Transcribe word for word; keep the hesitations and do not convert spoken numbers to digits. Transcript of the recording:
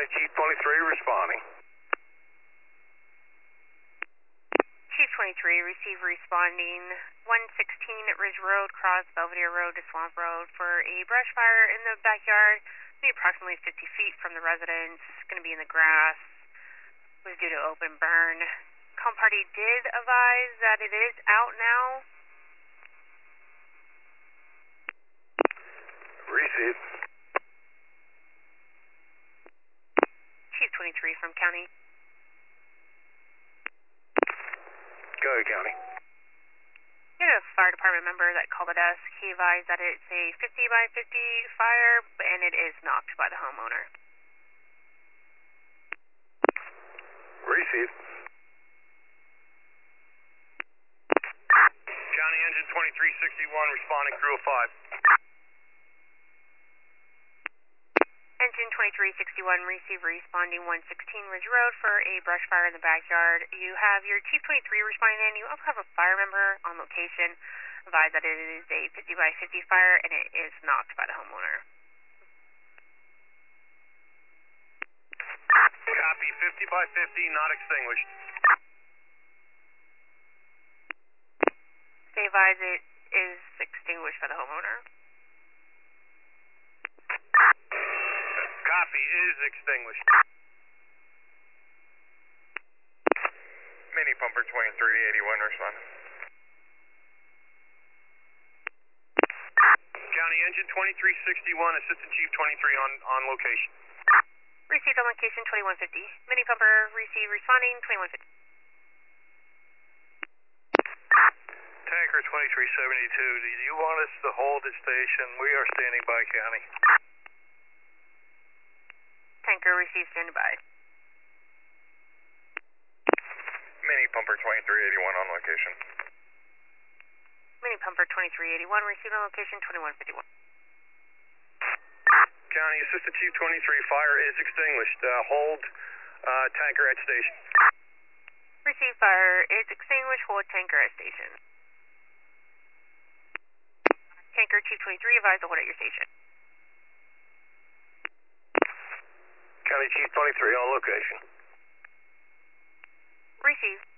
County Chief twenty-three responding. Chief twenty-three, receive responding one sixteen at Ridge Road, cross Belvedere Road to Swamp Road for a brush fire in the backyard, maybe approximately fifty feet from the residence, going to be in the grass, was due to open burn. Call party did advise that it is out now. Receive. Chief twenty-three from County. Go ahead, County. We had a fire department member that called the desk. He advised that it's a fifty by fifty fire, and it is knocked by the homeowner. Receive. County Engine twenty-three sixty-one responding, crew of five. Engine twenty-three sixty-one, receive responding one sixteen Ridge Road for a brush fire in the backyard. You have your Chief twenty-three responding in. You also have a fire member on location. Advise that it is a fifty by fifty fire and it is knocked by the homeowner. Copy, fifty by fifty, not extinguished. They advise it is extinguished by the homeowner. Copy, is extinguished. Mini pumper twenty-three eighty-one responding. County Engine twenty-three sixty-one, Assistant Chief twenty-three on, on location. Received on location twenty-one fifty. Mini pumper receive responding twenty-one fifty. Tanker twenty-three seventy-two, do you want us to hold at station? We are standing by, County. Tanker receive standby. Mini pumper twenty-three eighty-one on location. Mini pumper twenty-three eighty-one, received on location twenty-one fifty-one. County Assistant Chief twenty-three, fire is extinguished. Uh, hold uh, tanker at station. Receive fire is extinguished, hold tanker at station. Tanker Chief twenty-three, advise to hold at your station. County Chief twenty-three on location. Receive.